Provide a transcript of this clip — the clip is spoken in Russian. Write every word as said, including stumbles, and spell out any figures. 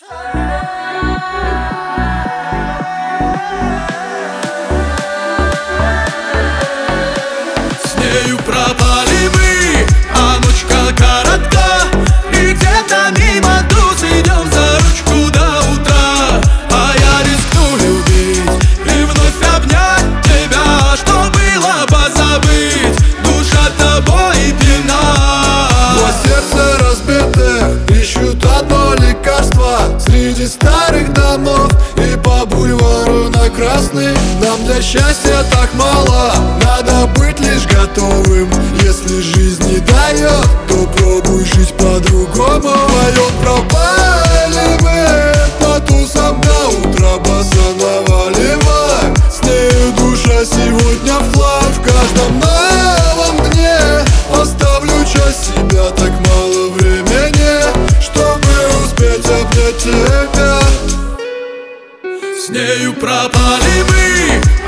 С нею пропали мы, а ночка коротка, и где-то мимо туз идем за ручку до утра. А я рискну любить и вновь обнять тебя, что было позабыть, душа тобой пьяна. Два сердца разбитых ищут одно лекарство среди старых домов и по бульвару на Красный. Нам для счастья так мало, надо быть лишь готовым. Если жизнь не дает, то пробуй жить по-другому. Вдвоем пропали мы по тусам до утра, босса наваливай. С нею душа сегодня вклад в каждом новом дне. Оставлю часть себя, так мало времени, чтобы успеть обнять тебя. С нею пропали мы,